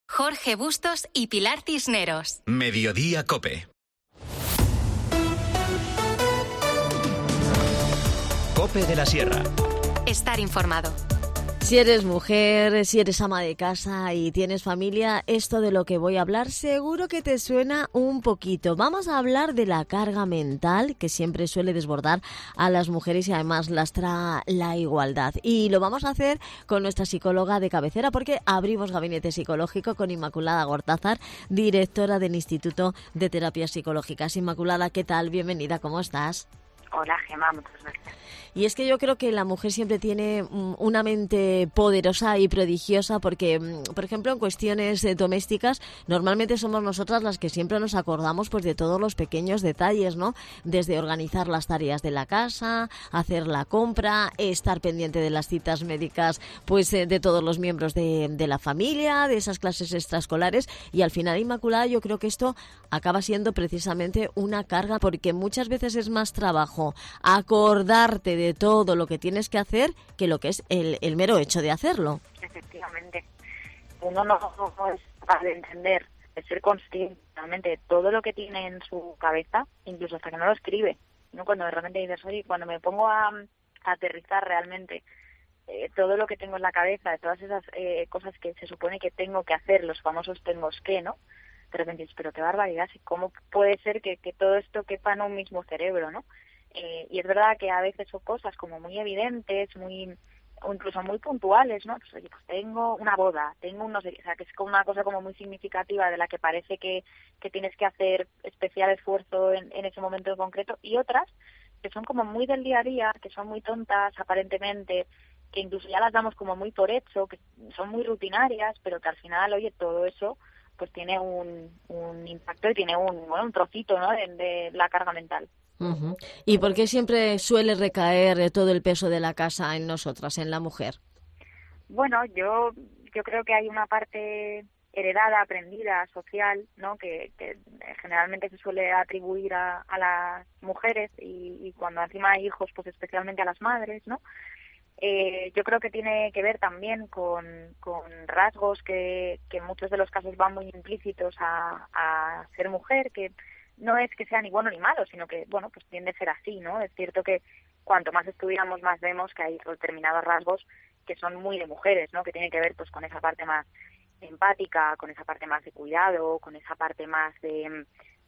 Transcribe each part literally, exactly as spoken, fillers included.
Jorge Bustos y Pilar Cisneros. Mediodía COPE. COPE de la Sierra. Estar informado. Si eres mujer, si eres ama de casa y tienes familia, esto de lo que voy a hablar seguro que te suena un poquito. Vamos a hablar de la carga mental que siempre suele desbordar a las mujeres y además lastra la igualdad. Y lo vamos a hacer con nuestra psicóloga de cabecera porque abrimos gabinete psicológico con Inmaculada Gortázar, directora del Instituto de Terapias Psicológicas. Inmaculada, ¿qué tal? Bienvenida, ¿cómo estás? Hola, Gemma, muchas gracias. Y es que yo creo que la mujer siempre tiene una mente poderosa y prodigiosa porque, por ejemplo, en cuestiones domésticas, normalmente somos nosotras las que siempre nos acordamos pues de todos los pequeños detalles, ¿no? Desde organizar las tareas de la casa, hacer la compra, estar pendiente de las citas médicas pues de todos los miembros de, de la familia, de esas clases extraescolares. Y al final, Inmaculada, yo creo que esto acaba siendo precisamente una carga porque muchas veces es más trabajo acordarte de todo lo que tienes que hacer que lo que es el, el mero hecho de hacerlo. Efectivamente. Uno no, no es capaz de entender, de ser consciente realmente de todo lo que tiene en su cabeza, incluso hasta que no lo escribe. ¿No? Cuando de repente dices, oye, cuando me pongo a, a aterrizar realmente eh, todo lo que tengo en la cabeza, de todas esas eh, cosas que se supone que tengo que hacer, los famosos tengo que, ¿no? De repente dices, pero qué barbaridad, ¿cómo puede ser que, que todo esto quepa en un mismo cerebro, ¿no? Eh, y es verdad que a veces son cosas como muy evidentes, muy o incluso muy puntuales, ¿no? Pues oye, pues tengo una boda, tengo un no sé, o sea, que es como una cosa como muy significativa de la que parece que, que tienes que hacer especial esfuerzo en, en ese momento en concreto, y otras que son como muy del día a día, que son muy tontas aparentemente, que incluso ya las damos como muy por hecho, que son muy rutinarias, pero que al final, oye, todo eso pues tiene un, un impacto y tiene un, bueno, un trocito, ¿no?, de, de la carga mental. Uh-huh. ¿Y por qué siempre suele recaer todo el peso de la casa en nosotras, en la mujer? Bueno, yo yo creo que hay una parte heredada, aprendida, social, ¿no?, que, que generalmente se suele atribuir a, a las mujeres y, y cuando encima hay hijos, pues especialmente a las madres, ¿no? Eh, yo creo que tiene que ver también con, con rasgos que, que en muchos de los casos van muy implícitos a, a ser mujer, que no es que sea ni bueno ni malo, sino que, bueno, pues tiende a ser así, ¿no? Es cierto que cuanto más estudiamos, más vemos que hay determinados rasgos que son muy de mujeres, ¿no? Que tienen que ver, pues, con esa parte más empática, con esa parte más de cuidado, con esa parte más de,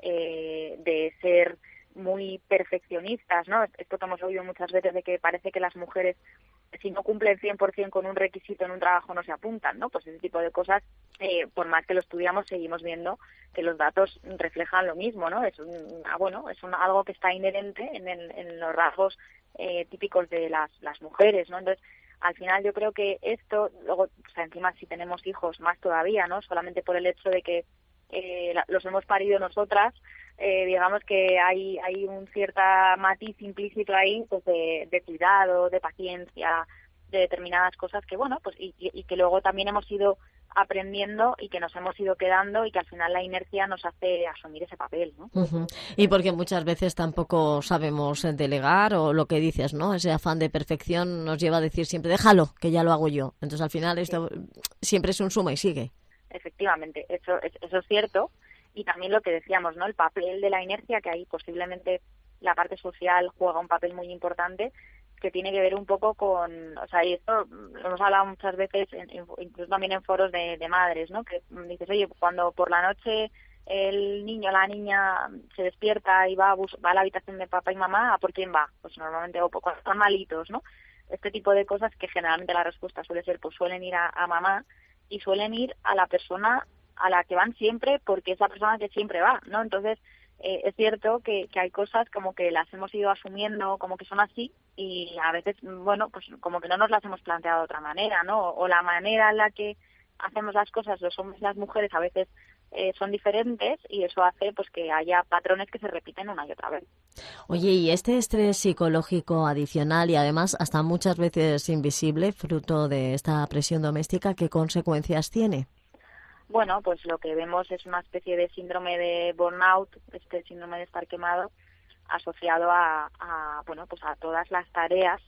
eh, de ser muy perfeccionistas, ¿no? Esto que hemos oído muchas veces de que parece que las mujeres, si no cumplen cien por ciento con un requisito en un trabajo, no se apuntan, ¿no? Pues ese tipo de cosas, eh, por más que lo estudiamos, seguimos viendo que los datos reflejan lo mismo, ¿no? Es un, ah, bueno, es un, algo que está inherente en, el, en los rasgos eh, típicos de las, las mujeres, ¿no? Entonces, al final yo creo que esto, luego, o sea, encima si tenemos hijos, más todavía, ¿no? Solamente por el hecho de que eh, los hemos parido nosotras, eh, digamos que hay hay un cierta matiz implícito ahí, pues de, de cuidado, de paciencia, de determinadas cosas que, bueno, pues y, y que luego también hemos ido aprendiendo y que nos hemos ido quedando y que al final la inercia nos hace asumir ese papel, ¿no? Uh-huh. Y porque muchas veces tampoco sabemos delegar o lo que dices, ¿no? Ese afán de perfección nos lleva a decir siempre, déjalo, que ya lo hago yo. Entonces al final esto sí. Siempre es un suma y sigue. Efectivamente, eso, eso es cierto. Y también lo que decíamos, ¿no? El papel de la inercia, que ahí posiblemente la parte social juega un papel muy importante, que tiene que ver un poco con, o sea, y esto lo hemos hablado muchas veces, en, incluso también en foros de, de madres, ¿no? Que dices, oye, cuando por la noche el niño o la niña se despierta y va a, bus- va a la habitación de papá y mamá, ¿a por quién va? Pues normalmente, o cuando están malitos, ¿no? Este tipo de cosas que generalmente la respuesta suele ser, pues suelen ir a, a mamá y suelen ir a la persona a la que van siempre porque es la persona que siempre va, ¿no? Entonces, eh, es cierto que, que hay cosas como que las hemos ido asumiendo como que son así y a veces, bueno, pues como que no nos las hemos planteado de otra manera, ¿no? O la manera en la que hacemos las cosas los hombres y las mujeres a veces eh, son diferentes y eso hace pues que haya patrones que se repiten una y otra vez. Oye, y este estrés psicológico adicional y además hasta muchas veces invisible, fruto de esta presión doméstica, ¿qué consecuencias tiene? Bueno, pues lo que vemos es una especie de síndrome de burnout, este síndrome de estar quemado, asociado a, a bueno, pues a todas las tareas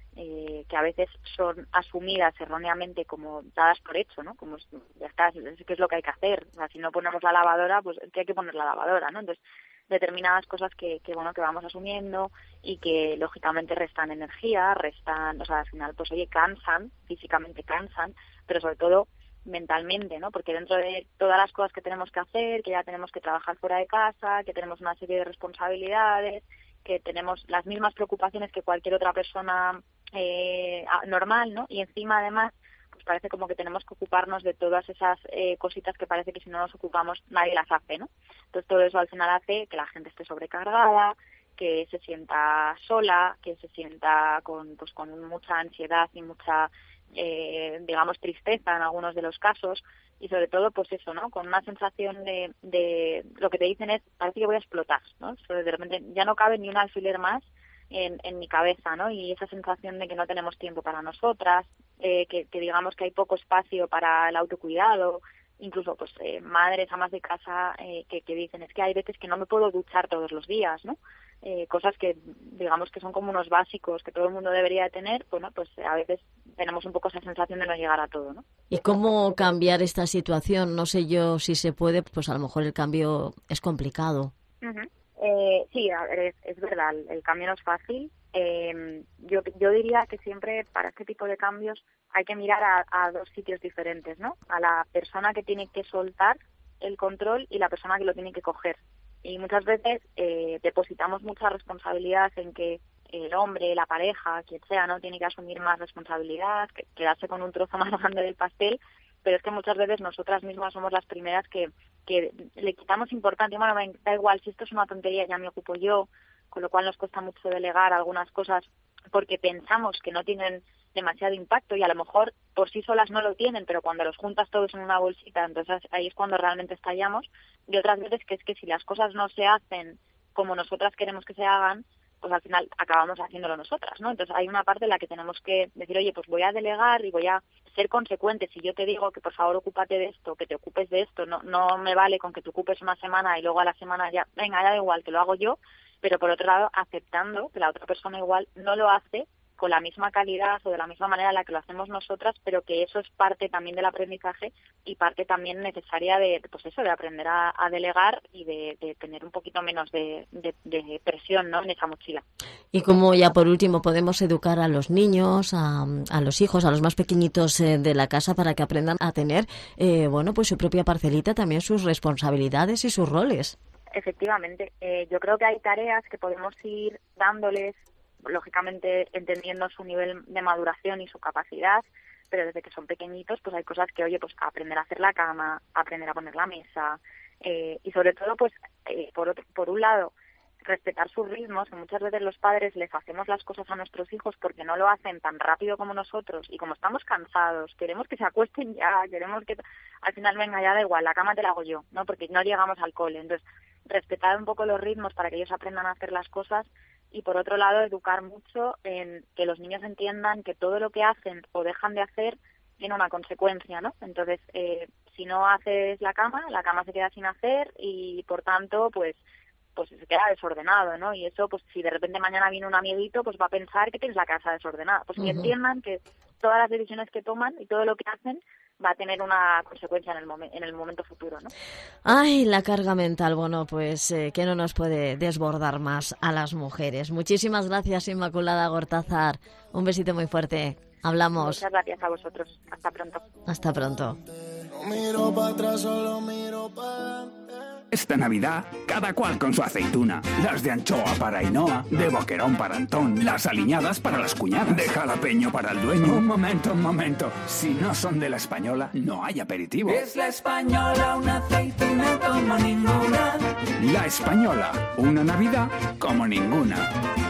eh, que a veces son asumidas erróneamente como dadas por hecho, ¿no? Como ya está, es que es lo que hay que hacer. O sea, si no ponemos la lavadora, pues es que hay que poner la lavadora, ¿no? Entonces, determinadas cosas que, que bueno que vamos asumiendo y que lógicamente restan energía, restan, o sea, al final pues oye, cansan, físicamente cansan, pero sobre todo mentalmente, ¿no? Porque dentro de todas las cosas que tenemos que hacer, que ya tenemos que trabajar fuera de casa, que tenemos una serie de responsabilidades, que tenemos las mismas preocupaciones que cualquier otra persona eh, normal, ¿no? Y encima además pues parece como que tenemos que ocuparnos de todas esas eh, cositas que parece que si no nos ocupamos nadie las hace, ¿no? Entonces todo eso al final hace que la gente esté sobrecargada, que se sienta sola, que se sienta con pues con mucha ansiedad y mucha eh, digamos tristeza en algunos de los casos, y sobre todo pues eso, ¿no? Con una sensación de, de lo que te dicen es parece que voy a explotar, ¿no? Entonces, de repente ya no cabe ni un alfiler más En, en mi cabeza, ¿no? Y esa sensación de que no tenemos tiempo para nosotras, eh, que, que digamos que hay poco espacio para el autocuidado, incluso pues eh, madres, amas de casa eh, que, que dicen es que hay veces que no me puedo duchar todos los días, ¿no? Eh, cosas que digamos que son como unos básicos que todo el mundo debería tener, bueno, pues a veces tenemos un poco esa sensación de no llegar a todo, ¿no? ¿Y cómo cambiar esta situación? No sé yo si se puede, pues a lo mejor el cambio es complicado. Uh-huh. Eh, sí, a ver, es, es verdad, el, el cambio no es fácil. Eh, yo, yo diría que siempre para este tipo de cambios hay que mirar a, a dos sitios diferentes, ¿no? A la persona que tiene que soltar el control y la persona que lo tiene que coger. Y muchas veces eh, depositamos mucha responsabilidad en que el hombre, la pareja, quien sea, ¿no? Tiene que asumir más responsabilidad, que, quedarse con un trozo más grande del pastel, pero es que muchas veces nosotras mismas somos las primeras que, que le quitamos importancia. Bueno, me da igual, si esto es una tontería ya me ocupo yo, con lo cual nos cuesta mucho delegar algunas cosas porque pensamos que no tienen demasiado impacto y a lo mejor por sí solas no lo tienen, pero cuando los juntas todos en una bolsita, entonces ahí es cuando realmente estallamos. Y otras veces que es que si las cosas no se hacen como nosotras queremos que se hagan, pues al final acabamos haciéndolo nosotras, ¿no? Entonces hay una parte en la que tenemos que decir, oye, pues voy a delegar y voy a ser consecuente. Si yo te digo que por favor ocúpate de esto, que te ocupes de esto, no no me vale con que te ocupes una semana y luego a la semana ya, venga, ya da igual, que lo hago yo, pero por otro lado aceptando que la otra persona igual no lo hace con la misma calidad o de la misma manera en la que lo hacemos nosotras, pero que eso es parte también del aprendizaje y parte también necesaria de, pues eso, de aprender a, a delegar y de, de tener un poquito menos de, de, de presión, ¿no?, en esa mochila. Y como ya por último podemos educar a los niños, a, a los hijos, a los más pequeñitos eh, de la casa para que aprendan a tener, eh, bueno, pues su propia parcelita, también sus responsabilidades y sus roles. Efectivamente, eh, yo creo que hay tareas que podemos ir dándoles, lógicamente entendiendo su nivel de maduración y su capacidad, pero desde que son pequeñitos pues hay cosas que, oye, pues aprender a hacer la cama, aprender a poner la mesa, eh, y sobre todo pues eh, por otro, por un lado respetar sus ritmos, que muchas veces los padres les hacemos las cosas a nuestros hijos porque no lo hacen tan rápido como nosotros y como estamos cansados, queremos que se acuesten ya, queremos que al final venga, ya da igual, la cama te la hago yo, ¿no? Porque no llegamos al cole. Entonces respetar un poco los ritmos para que ellos aprendan a hacer las cosas. Y por otro lado, educar mucho en que los niños entiendan que todo lo que hacen o dejan de hacer tiene una consecuencia, ¿no? Entonces, eh, si no haces la cama, la cama se queda sin hacer y, por tanto, pues pues se queda desordenado, ¿no? Y eso, pues si de repente mañana viene un amiguito, pues va a pensar que tienes la casa desordenada. Pues uh-huh. Que entiendan que todas las decisiones que toman y todo lo que hacen va a tener una consecuencia en el, momen- en el momento futuro, ¿no? Ay, la carga mental, bueno, pues eh, que no nos puede desbordar más a las mujeres. Muchísimas gracias, Inmaculada Gortázar. Un besito muy fuerte. Hablamos. Muchas gracias a vosotros. Hasta pronto. Hasta pronto. No miro para atrás, solo miro para... Esta Navidad, cada cual con su aceituna. Las de anchoa para Ainhoa, de boquerón para Antón, las aliñadas para las cuñadas, de jalapeño para el dueño. Un momento, un momento. Si no son de La Española, no hay aperitivo. Es La Española, una aceituna como ninguna. La Española, una Navidad como ninguna.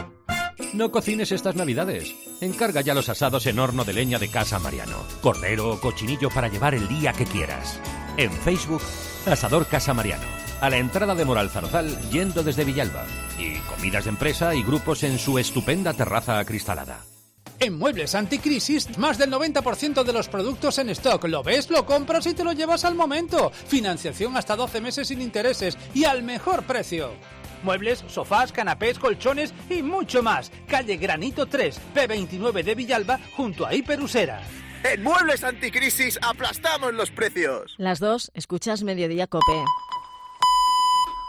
No cocines estas Navidades. Encarga ya los asados en horno de leña de Casa Mariano. Cordero o cochinillo para llevar el día que quieras. En Facebook, Asador Casa Mariano. A la entrada de Moralzarzal, yendo desde Villalba. Y comidas de empresa y grupos en su estupenda terraza acristalada. En Muebles Anticrisis, más del noventa por ciento de los productos en stock. Lo ves, lo compras y te lo llevas al momento. Financiación hasta doce meses sin intereses y al mejor precio. Muebles, sofás, canapés, colchones y mucho más. Calle Granito tres, P veintinueve de Villalba, junto a Hiperusera. En Muebles Anticrisis aplastamos los precios. Las dos, escuchas Mediodía Cope.